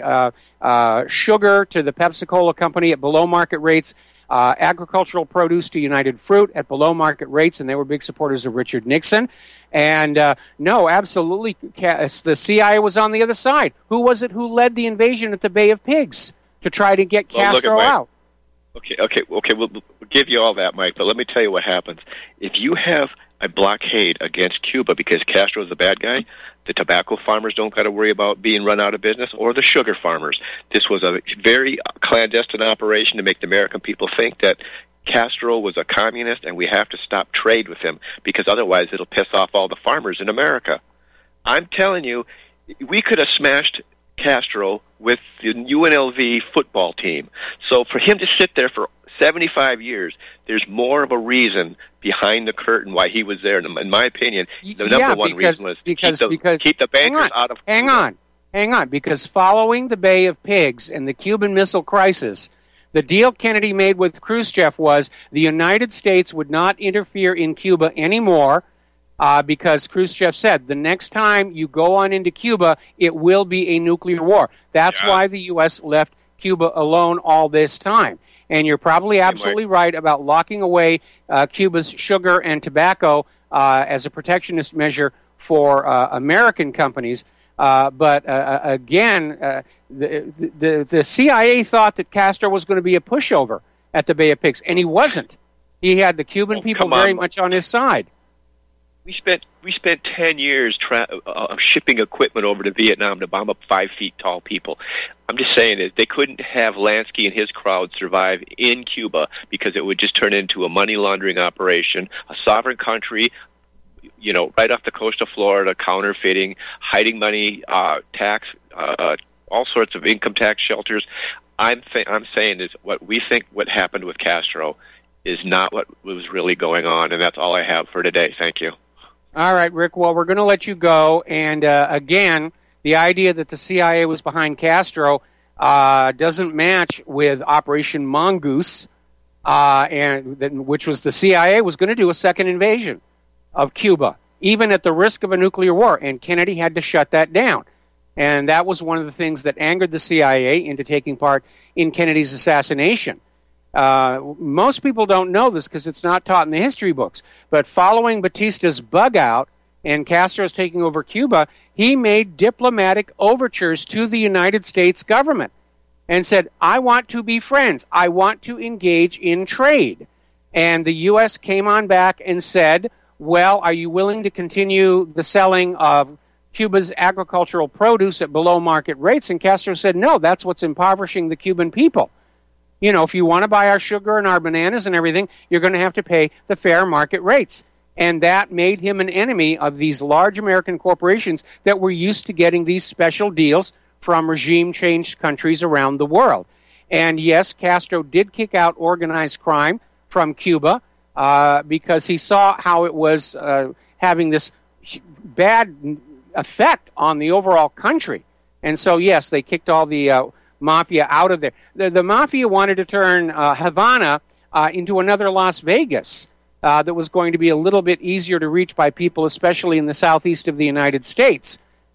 sugar to the Pepsi-Cola company at below market rates, agricultural produce to United Fruit at below market rates, and they were big supporters of Richard Nixon. And no, absolutely, the CIA was on the other side. Who was it who led the invasion at the Bay of Pigs to try to get Castro out? Okay, we'll give you all that, Mike, but let me tell you what happens. If you have a blockade against Cuba because Castro is the bad guy, the tobacco farmers don't got to worry about being run out of business, or the sugar farmers. This was a very clandestine operation to make the American people think that Castro was a communist and we have to stop trade with him because otherwise it'll piss off all the farmers in America. I'm telling you, we could have smashed Castro with the UNLV football team. So for him to sit there for 75 years, there's more of a reason behind the curtain why he was there. In my opinion, the number one reason was to keep the bankers out of Cuba. Hang on, because following the Bay of Pigs and the Cuban Missile Crisis, the deal Kennedy made with Khrushchev was the United States would not interfere in Cuba anymore because Khrushchev said, the next time you go on into Cuba, it will be a nuclear war. That's why the U.S. left Cuba alone all this time. And you're probably absolutely right about locking away Cuba's sugar and tobacco as a protectionist measure for American companies. But again, the CIA thought that Castro was going to be a pushover at the Bay of Pigs, and he wasn't. He had the Cuban people very much on his side. We spent 10 years shipping equipment over to Vietnam to bomb up 5 feet tall people. I'm just saying that they couldn't have Lansky and his crowd survive in Cuba because it would just turn into a money laundering operation, a sovereign country, right off the coast of Florida, counterfeiting, hiding money, tax, all sorts of income tax shelters. I'm saying is what happened with Castro is not what was really going on, and that's all I have for today. Thank you. All right, Rick. Well, we're going to let you go. And again, the idea that the CIA was behind Castro doesn't match with Operation Mongoose, which was the CIA was going to do a second invasion of Cuba, even at the risk of a nuclear war. And Kennedy had to shut that down. And that was one of the things that angered the CIA into taking part in Kennedy's assassination. Most people don't know this because it's not taught in the history books. But following Batista's bug out and Castro's taking over Cuba, he made diplomatic overtures to the United States government and said, I want to be friends. I want to engage in trade. And the U.S. came on back and said, well, are you willing to continue the selling of Cuba's agricultural produce at below market rates? And Castro said, no, that's what's impoverishing the Cuban people. If you want to buy our sugar and our bananas and everything, you're going to have to pay the fair market rates. And that made him an enemy of these large American corporations that were used to getting these special deals from regime-changed countries around the world. And yes, Castro did kick out organized crime from Cuba because he saw how it was having this bad effect on the overall country. And so, yes, they kicked all the mafia out of there. The mafia wanted to turn Havana into another Las Vegas that was going to be a little bit easier to reach by people, especially in the southeast of the United States.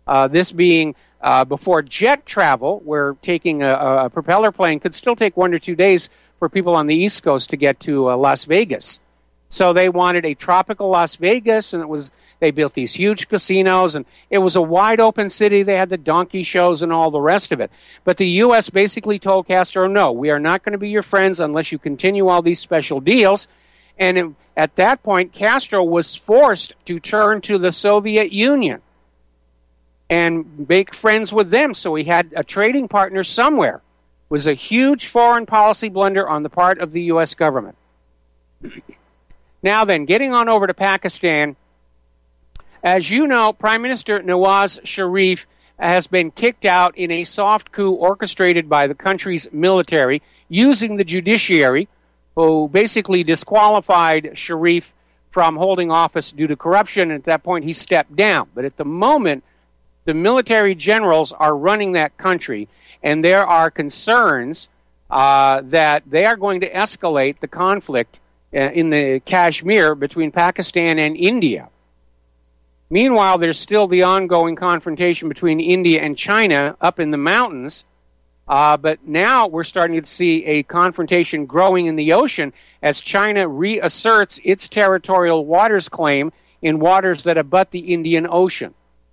This being before jet travel, where taking a propeller plane could still take 1 or 2 days for people on the East Coast to get to Las Vegas. So they wanted a tropical Las Vegas, and they built these huge casinos, and it was a wide open city. They had the donkey shows and all the rest of it. But the U.S. basically told Castro, no, we are not going to be your friends unless you continue all these special deals. And at that point, Castro was forced to turn to the Soviet Union and make friends with them. So he had a trading partner somewhere. It was a huge foreign policy blunder on the part of the U.S. government. Now then, getting on over to Pakistan, as you know, Prime Minister Nawaz Sharif has been kicked out in a soft coup orchestrated by the country's military using the judiciary, who basically disqualified Sharif from holding office due to corruption. At that point, he stepped down. But at the moment, the military generals are running that country, and there are concerns that they are going to escalate the conflict in the Kashmir between Pakistan and India. Meanwhile, there's still the ongoing confrontation between India and China up in the mountains, but now we're starting to see a confrontation growing in the ocean as China reasserts its territorial waters claim in waters that abut the Indian Ocean.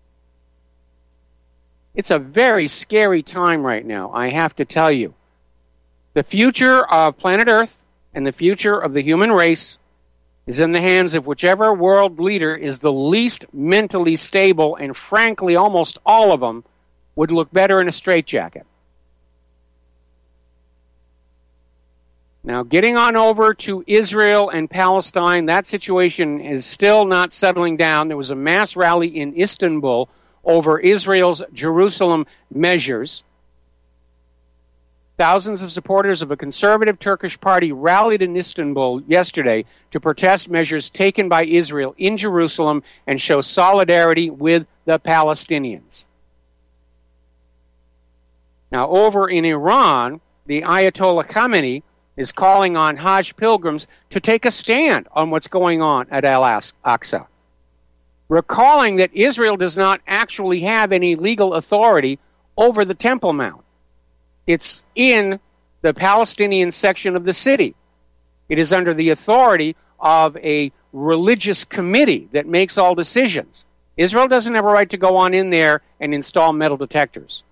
It's a very scary time right now, I have to tell you. The future of planet Earth and the future of the human race is in the hands of whichever world leader is the least mentally stable, and frankly, almost all of them would look better in a straitjacket. Now, getting on over to Israel and Palestine, that situation is still not settling down. There was a mass rally in Istanbul over Israel's Jerusalem measures. Thousands of supporters of a conservative Turkish party rallied in Istanbul yesterday to protest measures taken by Israel in Jerusalem and show solidarity with the Palestinians. Now, over in Iran, the Ayatollah Khamenei is calling on Hajj pilgrims to take a stand on what's going on at Al-Aqsa, recalling that Israel does not actually have any legal authority over the Temple Mount. It's in the Palestinian section of the city. It is under the authority of a religious committee that makes all decisions. Israel doesn't have a right to go on in there and install metal detectors.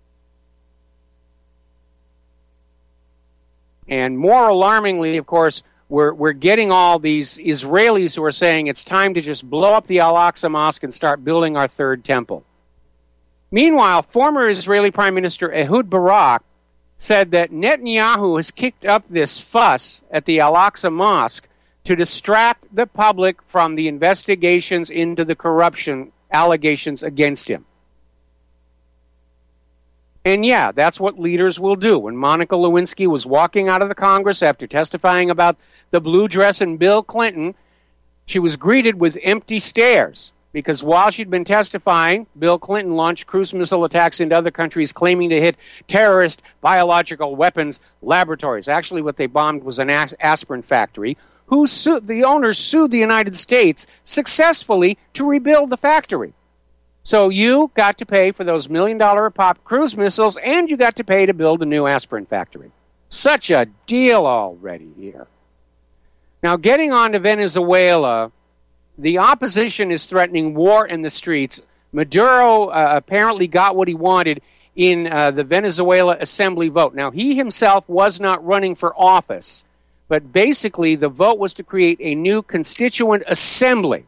And more alarmingly, of course, we're getting all these Israelis who are saying it's time to just blow up the Al-Aqsa Mosque and start building our third temple. Meanwhile, former Israeli Prime Minister Ehud Barak said that Netanyahu has kicked up this fuss at the Al-Aqsa Mosque to distract the public from the investigations into the corruption allegations against him. And yeah, that's what leaders will do. When Monica Lewinsky was walking out of the Congress after testifying about the blue dress and Bill Clinton, she was greeted with empty stares. Because while she'd been testifying, Bill Clinton launched cruise missile attacks into other countries claiming to hit terrorist biological weapons laboratories. Actually, what they bombed was an aspirin factory. The owners sued the United States successfully to rebuild the factory. So you got to pay for those $1 million a pop cruise missiles, and you got to pay to build a new aspirin factory. Such a deal already here. Now, getting on to Venezuela, the opposition is threatening war in the streets. Maduro apparently got what he wanted in the Venezuela Assembly vote. Now, he himself was not running for office, but basically the vote was to create a new constituent assembly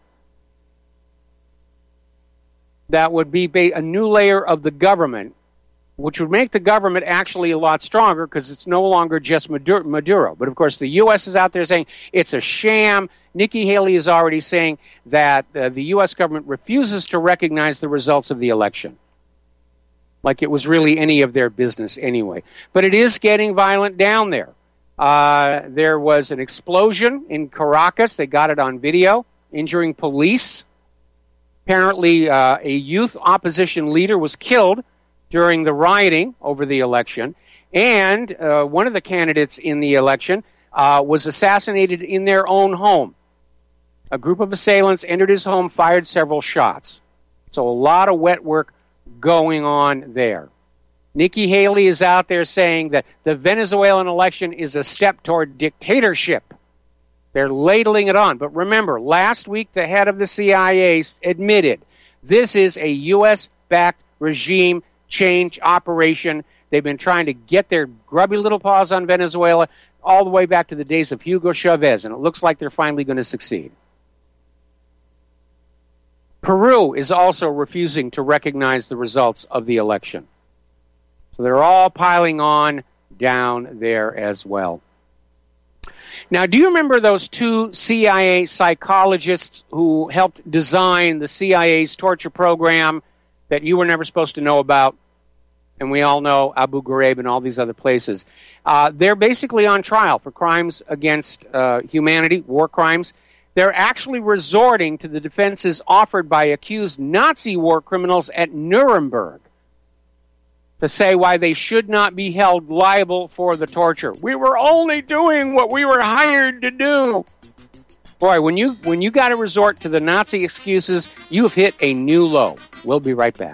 that would be a new layer of the government, which would make the government actually a lot stronger because it's no longer just Maduro. But, of course, the U.S. is out there saying it's a sham. Nikki Haley is already saying that the U.S. government refuses to recognize the results of the election, like it was really any of their business anyway. But it is getting violent down there. There was an explosion in Caracas. They got it on video, injuring police. Apparently, a youth opposition leader was killed during the rioting over the election, and one of the candidates in the election was assassinated in their own home. A group of assailants entered his home, fired several shots. So a lot of wet work going on there. Nikki Haley is out there saying that the Venezuelan election is a step toward dictatorship. They're ladling it on. But remember, last week the head of the CIA admitted this is a U.S.-backed regime change operation. They've been trying to get their grubby little paws on Venezuela all the way back to the days of Hugo Chavez, and it looks like they're finally going to succeed. Peru is also refusing to recognize the results of the election. So they're all piling on down there as well. Now, do you remember those two CIA psychologists who helped design the CIA's torture program that you were never supposed to know about? And we all know Abu Ghraib and all these other places. They're basically on trial for crimes against humanity, war crimes. They're actually resorting to the defenses offered by accused Nazi war criminals at Nuremberg to say why they should not be held liable for the torture. We were only doing what we were hired to do. Boy, when you got to resort to the Nazi excuses, you have hit a new low. We'll be right back.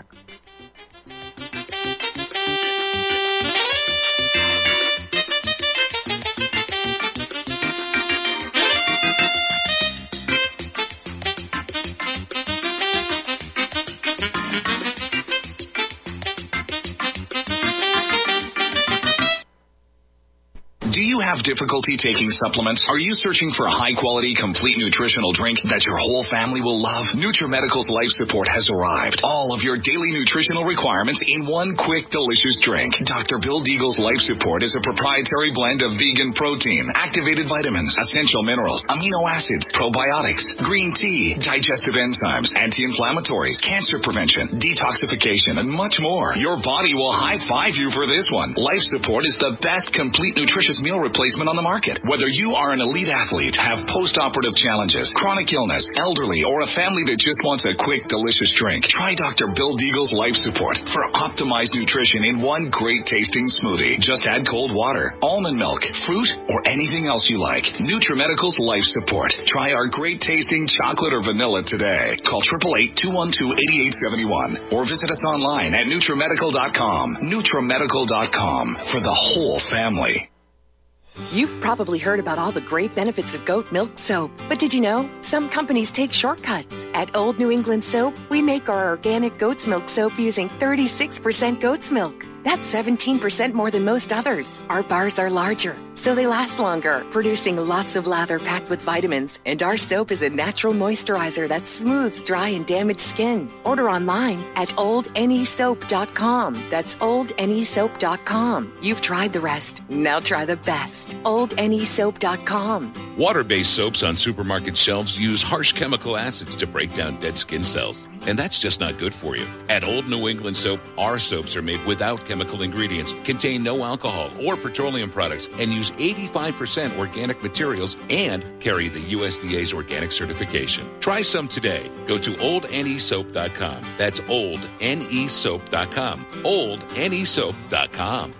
Do you have difficulty taking supplements? Are you searching for a high-quality, complete nutritional drink that your whole family will love? NutriMedical's Life Support has arrived. All of your daily nutritional requirements in one quick, delicious drink. Dr. Bill Deagle's Life Support is a proprietary blend of vegan protein, activated vitamins, essential minerals, amino acids, probiotics, green tea, digestive enzymes, anti-inflammatories, cancer prevention, detoxification, and much more. Your body will high-five you for this one. Life Support is the best complete nutritious meal replacement on the market. Whether you are an elite athlete, have post-operative challenges, chronic illness, elderly, or a family that just wants a quick, delicious drink, try Dr. Bill Deagle's Life Support for optimized nutrition in one great-tasting smoothie. Just add cold water, almond milk, fruit, or anything else you like. NutriMedical's Life Support. Try our great-tasting chocolate or vanilla today. Call 888-212-8871 or visit us online at NutriMedical.com. NutriMedical.com for the whole family. You've probably heard about all the great benefits of goat milk soap, but did you know some companies take shortcuts? At Old New England Soap, we make our organic goat's milk soap using 36% goat's milk. That's 17% more than most others. Our bars are larger, so they last longer, producing lots of lather packed with vitamins. And our soap is a natural moisturizer that smooths dry and damaged skin. Order online at oldnesoap.com. That's oldnesoap.com. You've tried the rest. Now try the best. oldnesoap.com. Water-based soaps on supermarket shelves use harsh chemical acids to break down dead skin cells. And that's just not good for you. At Old New England Soap, our soaps are made without chemical ingredients, contain no alcohol or petroleum products, and use 85% organic materials and carry the USDA's organic certification. Try some today. Go to oldnesoap.com. That's oldnesoap.com. oldnesoap.com.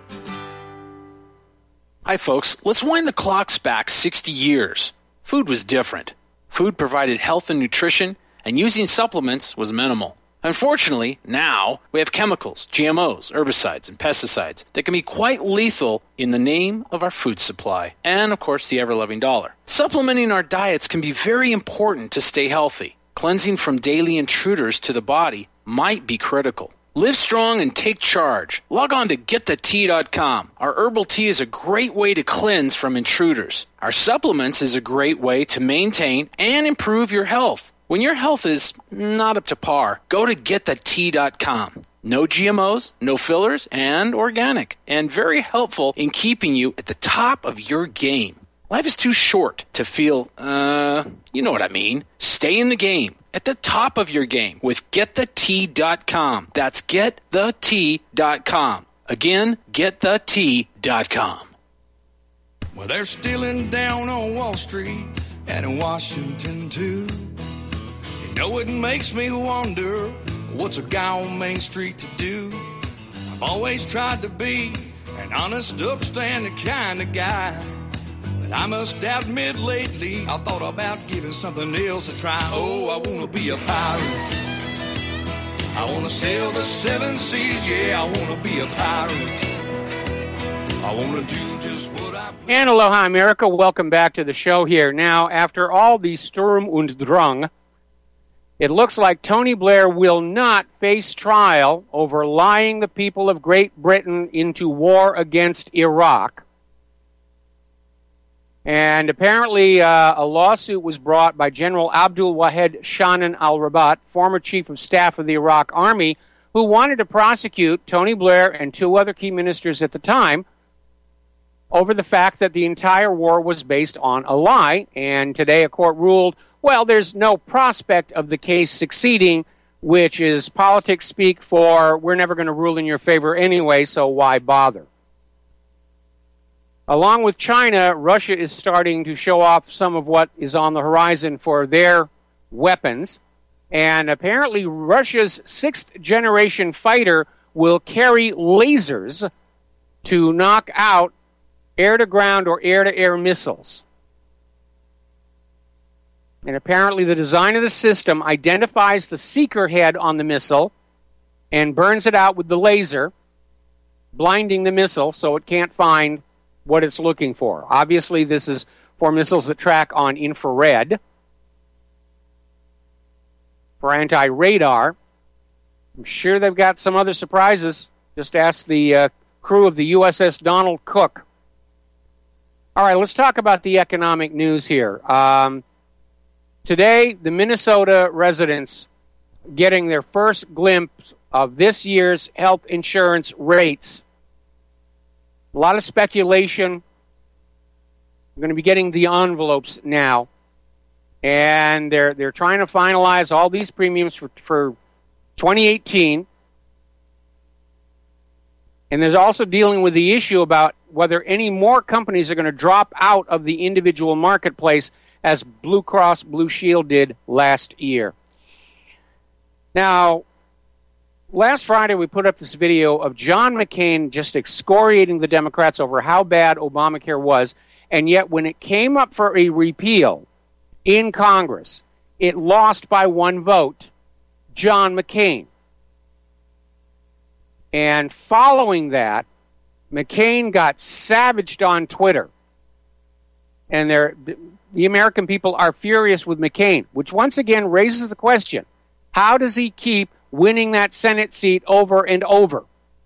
Hi, folks. Let's wind the clocks back 60 years. Food was different. Food provided health and nutrition, and using supplements was minimal. Unfortunately, now we have chemicals, GMOs, herbicides, and pesticides that can be quite lethal in the name of our food supply and, of course, the ever-loving dollar. Supplementing our diets can be very important to stay healthy. Cleansing from daily intruders to the body might be critical. Live strong and take charge. Log on to getthetea.com. Our herbal tea is a great way to cleanse from intruders. Our supplements is a great way to maintain and improve your health. When your health is not up to par, go to getthetea.com. No GMOs, no fillers, and organic, and very helpful in keeping you at the top of your game. Life is too short to feel, you know what I mean. Stay in the game, at the top of your game with getthetea.com. That's getthetea.com. Again, getthetea.com. Well, they're stealing down on Wall Street and in Washington, too. You know, it makes me wonder, what's a guy on Main Street to do? I've always tried to be an honest, upstanding kind of guy. But I must admit lately, I thought about giving something else a try. Oh, I want to be a pirate. I want to sail the seven seas, yeah, I want to be a pirate. I want to do just what I... And aloha, America. Welcome back to the show here. Now, after all the Sturm und Drang, it looks like Tony Blair will not face trial over lying the people of Great Britain into war against Iraq. And apparently a lawsuit was brought by General Abdul Wahed Shanan al-Rabat, former chief of staff of the Iraq Army, who wanted to prosecute Tony Blair and two other key ministers at the time over the fact that the entire war was based on a lie. And today a court ruled, well, there's no prospect of the case succeeding, which is politics speak for we're never going to rule in your favor anyway, so why bother? Along with China, Russia is starting to show off some of what is on the horizon for their weapons. And apparently Russia's sixth-generation fighter will carry lasers to knock out air-to-ground or air-to-air missiles. And apparently the design of the system identifies the seeker head on the missile and burns it out with the laser, blinding the missile so it can't find what it's looking for. Obviously, this is for missiles that track on infrared, for anti-radar. I'm sure they've got some other surprises. Just ask the crew of the USS Donald Cook. All right, let's talk about the economic news here. Today, the Minnesota residents getting their first glimpse of this year's health insurance rates. A lot of speculation. We're going to be getting the envelopes now. And they're trying to finalize all these premiums for 2018. And there's also dealing with the issue about whether any more companies are going to drop out of the individual marketplace as Blue Cross Blue Shield did last year. Now, last Friday we put up this video of John McCain just excoriating the Democrats over how bad Obamacare was, and yet when it came up for a repeal in Congress, it lost by one vote. John McCain. And following that, McCain got savaged on Twitter. And the American people are furious with McCain, which once again raises the question, how does he keep winning that Senate seat over and over?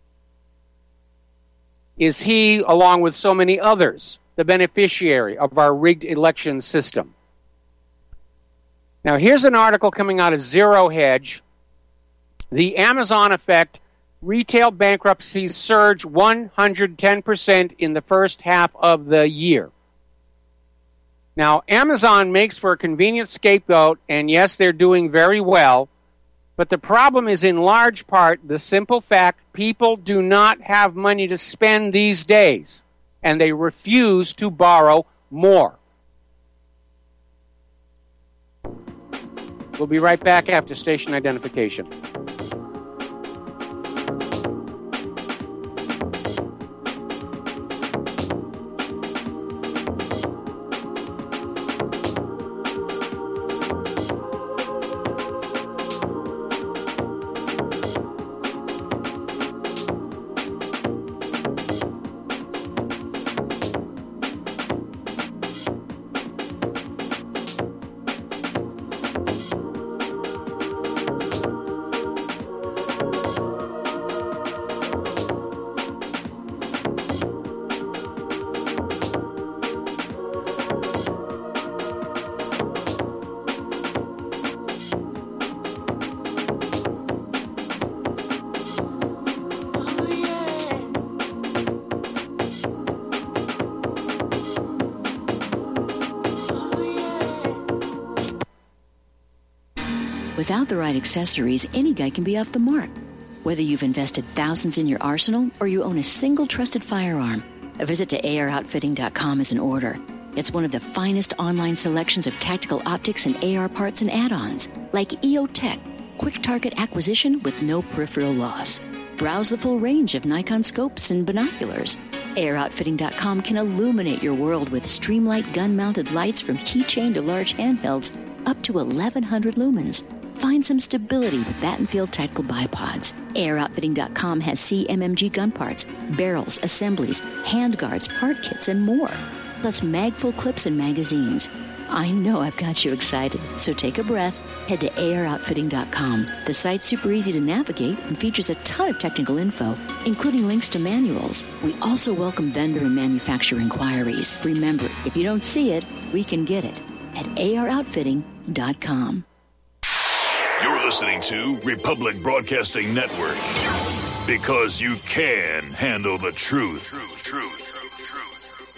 Is he, along with so many others, the beneficiary of our rigged election system? Now, here's an article coming out of Zero Hedge. The Amazon effect. Retail bankruptcies surge 110% in the first half of the year. Now, Amazon makes for a convenient scapegoat, and yes, they're doing very well, but the problem is in large part the simple fact people do not have money to spend these days, and they refuse to borrow more. We'll be right back after station identification. Without the right accessories, any guy can be off the mark. Whether you've invested thousands in your arsenal or you own a single trusted firearm, a visit to AROutfitting.com is in order. It's one of the finest online selections of tactical optics and AR parts and add-ons, like EOTech, quick target acquisition with no peripheral loss. Browse the full range of Nikon scopes and binoculars. AROutfitting.com can illuminate your world with Streamlight gun-mounted lights from keychain to large handhelds up to 1,100 lumens. Find some stability with Battenfield Tactical Bipods. Airoutfitting.com has CMMG gun parts, barrels, assemblies, handguards, part kits, and more. Plus magful clips and magazines. I know I've got you excited, so take a breath. Head to Airoutfitting.com. The site's super easy to navigate and features a ton of technical info, including links to manuals. We also welcome vendor and manufacturer inquiries. Remember, if you don't see it, we can get it at Airoutfitting.com. You're listening to Republic Broadcasting Network, because you can handle the truth.